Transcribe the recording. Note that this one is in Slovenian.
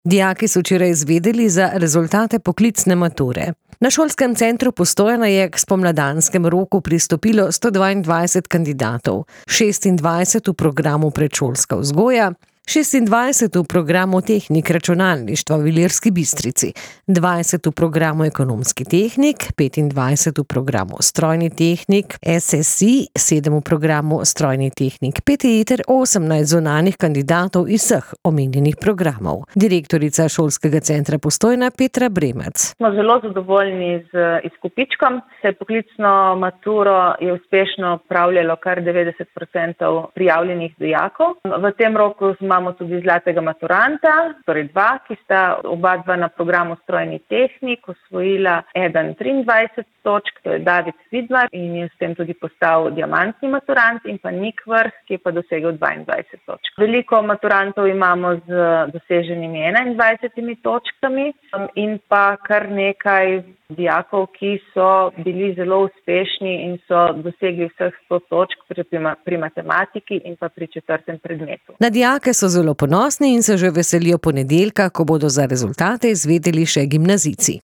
Dijaki so včeraj izvedeli za rezultate poklicne mature. Na šolskem centru Postojna je k spomladanskem roku pristopilo 122 kandidatov, 26 v programu predšolska vzgoja, 26 v programu tehnik računalništva v Ilirski Bistrici, 20 v programu ekonomski tehnik, 25 v programu strojni tehnik SSI, 7 v programu strojni tehnik PTI ter 18 zunanjih kandidatov iz vseh omenjenih programov. Direktorica šolskega centra Postojna Petra Bremec. Smo zelo zadovoljni z izkupičkom. Poklicno maturo je uspešno opravljalo kar 90% prijavljenih dijakov. V tem roku imamo tudi zlatega maturanta, torej dva, ki sta oba na programu strojni tehnik osvojila 23 točk, to je David Vidmar in je s tem tudi postal diamantni maturant, in pa Nik Vrh, ki je pa dosegel 22 točk. Veliko maturantov imamo z doseženimi 21 točkami in pa kar nekaj dijakov, ki so bili zelo uspešni in so dosegli vseh 100 točk pri matematiki in pa pri 4. predmetu. Na dijake so zelo ponosni in se že veselijo ponedeljka, ko bodo za rezultate izvedeli še gimnazijci.